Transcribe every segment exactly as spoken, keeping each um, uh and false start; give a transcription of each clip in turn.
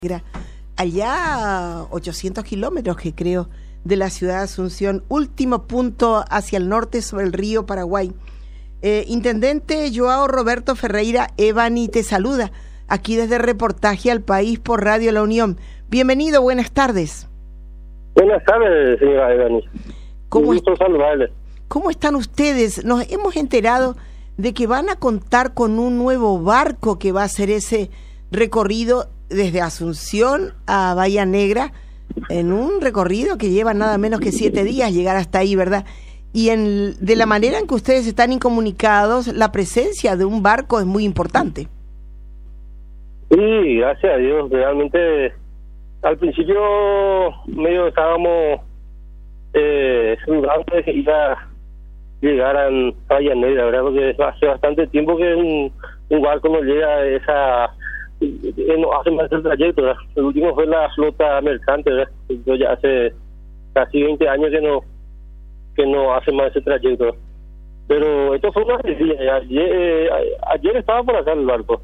Allá a ochocientos kilómetros, que creo, de la ciudad de Asunción, último punto hacia el norte sobre el río Paraguay. Eh, Intendente Joao Roberto Ferreira, Evani te saluda, aquí desde Reportaje al País por Radio La Unión. Bienvenido, buenas tardes. Buenas tardes, señora Evani. ¿Cómo, Un gusto saludarles. ¿Cómo están ustedes? Nos hemos enterado de que van a contar con un nuevo barco que va a hacer ese recorrido desde Asunción a Bahía Negra, en un recorrido que lleva nada menos que siete días llegar hasta ahí, ¿verdad? Y en, de la manera en que ustedes están incomunicados, la presencia de un barco es muy importante. Sí, gracias a Dios. Realmente, al principio medio estábamos eh, dudando de que iba a llegar a Bahía Negra, ¿verdad? Porque hace bastante tiempo que un, un barco no llega a esa... no hace más el trayecto, ¿verdad? El último fue la flota mercante, ¿verdad? Yo ya hace casi veinte años que no que no hace más ese trayecto, ¿verdad? Pero esto fue una alegría. Ayer, eh, ayer estaba por acá el barco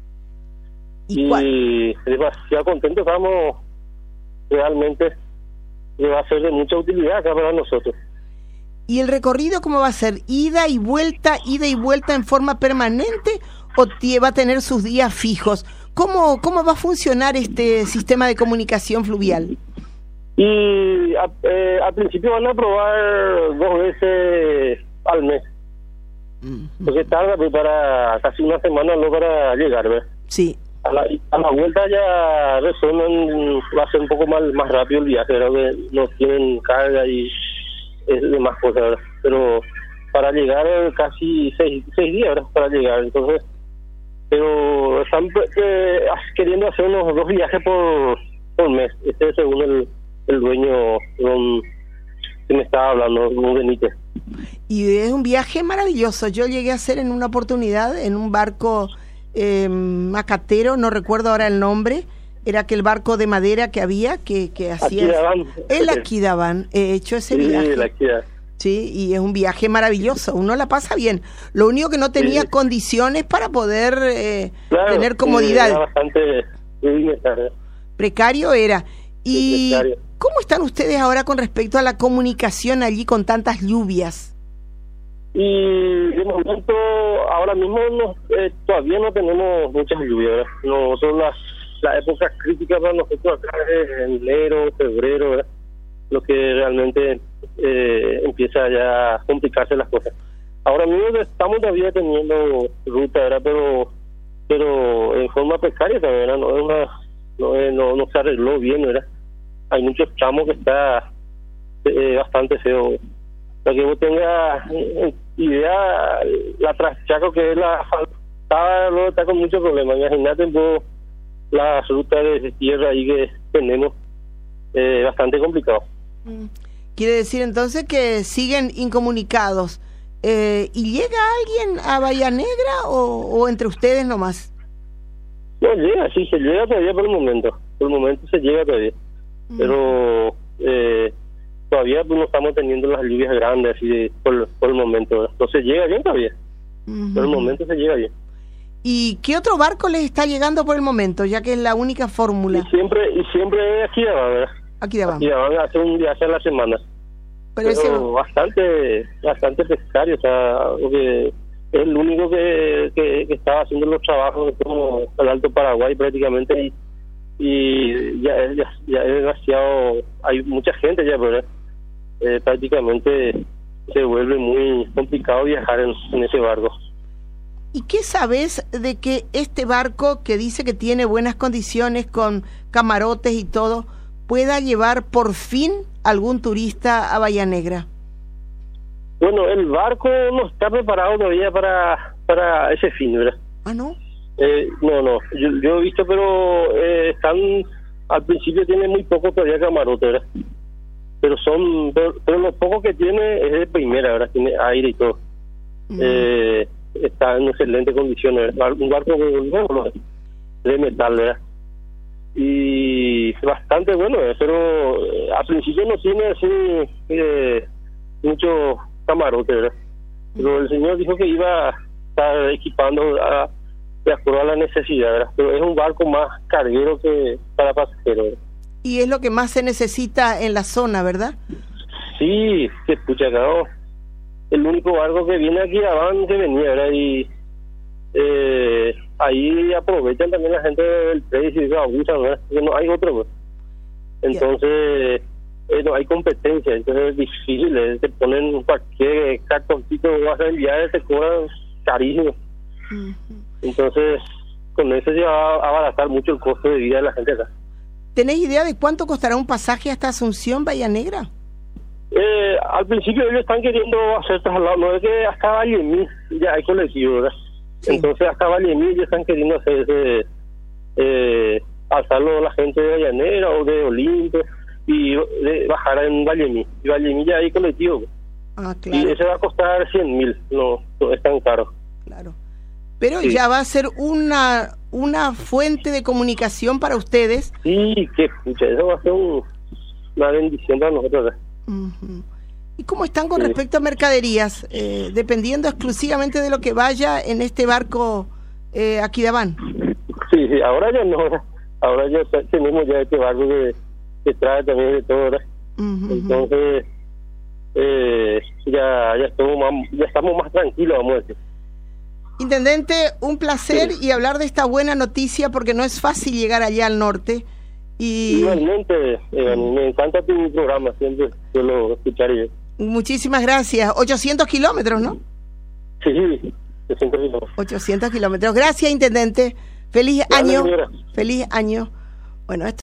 y, y demasiado contento estamos, realmente que va a ser de mucha utilidad acá para nosotros. ¿Y el recorrido cómo va a ser? ¿Ida y vuelta, ida y vuelta en forma permanente o va a tener sus días fijos? ¿Cómo, cómo va a funcionar este sistema de comunicación fluvial? Y a, eh, al principio van a probar dos veces al mes. Uh-huh. Porque tarda pues, para casi una semana no para llegar, ¿verdad? Sí. A la, a la vuelta ya resuelven, va a ser un poco más, más rápido el viaje, ¿verdad? Que no tienen carga y es de más cosas, ¿verdad? Pero para llegar casi seis, seis días, ¿verdad? Para llegar, entonces... pero están eh, queriendo hacer unos dos viajes por, por mes. Este es según el, el dueño don, que me estaba hablando, don Benítez. Y es un viaje maravilloso. Yo llegué a hacer en una oportunidad en un barco eh, macatero, no recuerdo ahora el nombre, era aquel barco de madera que había que, que hacía Aquidaván. El Aquidaván. He hecho ese sí, viaje. El Aquidaván. Sí, y es un viaje maravilloso, uno la pasa bien. Lo único que no tenía sí. condiciones para poder eh, claro, tener comodidad. Era bastante precario era. ¿Y sí, precario. Cómo están ustedes ahora con respecto a la comunicación allí con tantas lluvias? Y de momento, ahora mismo no, eh, todavía no tenemos muchas lluvias, ¿verdad? No son las, las épocas críticas para nosotros acá, en enero, febrero, ¿verdad? Lo que realmente eh, empieza ya a complicarse las cosas. Ahora mismo estamos todavía teniendo ruta, ¿verdad? Pero pero en forma precaria también, ¿verdad? No, es una, no, es, no, no se arregló bien, ¿verdad? Hay muchos tramos que está eh, bastante feo. Para que vos tengas eh, idea, la Traschaco, que es la asfaltada, no está con muchos problemas. Imagínate vos las rutas de tierra ahí que tenemos, eh, bastante complicado. Quiere decir entonces que siguen incomunicados. Eh, ¿Y llega alguien a Bahía Negra o, o entre ustedes nomás? No llega, sí, se llega todavía por el momento. Por el momento se llega todavía. Mm. Pero eh, todavía pues, no estamos teniendo las lluvias grandes así de, por, por el momento. Entonces llega bien todavía. Mm-hmm. Por el momento se llega bien. ¿Y qué otro barco les está llegando por el momento, ya que es la única fórmula? Y siempre, y siempre es aquí, ¿verdad? Aquí de abajo. Aquí van a hacer un viaje a la semana. Pero, Pero ese... bastante bastante precario, o sea, porque es el único que, que, que estaba haciendo los trabajos como el Alto Paraguay prácticamente, y, y ya, ya, ya es demasiado, hay mucha gente ya, pero eh, prácticamente se vuelve muy complicado viajar en, en ese barco. ¿Y qué sabes de que este barco, que dice que tiene buenas condiciones con camarotes y todo, pueda llevar por fin algún turista a Bahía Negra? Bueno, el barco no está preparado todavía para para ese fin, ¿verdad? Ah, ¿no? Eh, no, no, yo, yo he visto, pero eh, están, al principio tiene muy poco todavía camarote, ¿verdad? Pero son, pero, pero lo poco que tiene es de primera, ¿verdad? Tiene aire y todo. Mm. Eh, está en excelentes condiciones, ¿verdad? Un barco bueno, de metal, ¿verdad? Y bastante bueno, pero eh, al principio no tiene así eh, mucho camarote, ¿verdad? Pero el señor dijo que iba a estar equipando a, de acuerdo a la necesidad, ¿verdad? Pero es un barco más carguero que para pasajeros, ¿verdad? Y es lo que más se necesita en la zona, ¿verdad? Sí, que pucha, claro, el único barco que viene aquí abajo que venía, ¿verdad? Y eh, ahí aprovechan también la gente del precio y se abusan, ¿verdad? Porque no hay otro, pues. Entonces eh, no hay competencia, entonces es difícil, ¿eh? Te ponen cualquier cartoncito que vas a enviar, te cobran carísimo. Uh-huh. Entonces con eso se va a abaratar mucho el costo de vida de la gente acá. ¿Tenés idea de cuánto costará un pasaje hasta Asunción, Bahía Negra? Eh, al principio ellos están queriendo hacer traslado, no es que hasta Vallemí ya hay colectivo, ¿verdad? Sí. Entonces hasta Vallemí ellos están queriendo hacer ese, eh, alzarlo la gente de Bahía Negra o de Olimpia y de bajar en Vallemí. Y Vallemí ya hay colectivo. Ah, claro. Y ese va a costar cien mil, no, no es tan caro. Claro. Pero sí. ya va a ser una una fuente de comunicación para ustedes. Sí, que pucha, eso va a ser un, una bendición para nosotros, ¿verdad? Uh-huh. ¿Y cómo están con sí. respecto a mercaderías? Eh, dependiendo exclusivamente de lo que vaya en este barco eh, Aquidaván. Sí, sí, ahora ya no, ahora ya tenemos ya este barco que, que trae también de todo, ¿verdad? Uh-huh. Entonces, eh, ya, ya, estamos más, ya estamos más tranquilos, vamos a decir. Intendente, un placer sí. y hablar de esta buena noticia porque no es fácil llegar allá al norte. Y igualmente, eh, me encanta tu programa, siempre suelo escuchar yo. Muchísimas gracias. ochocientos kilómetros, ¿no? Sí, sí, ochocientos kilómetros. ochocientos kilómetros. Gracias, Intendente. Feliz Gracias, año. Señora. Feliz año. Bueno, esto